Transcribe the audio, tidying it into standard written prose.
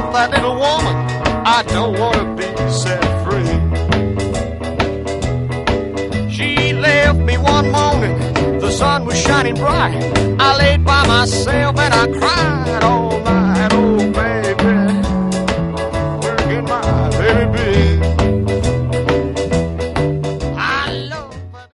that little woman, I don't want to be set free. She left me one morning, the sun was shining bright. I laid by myself and I cried all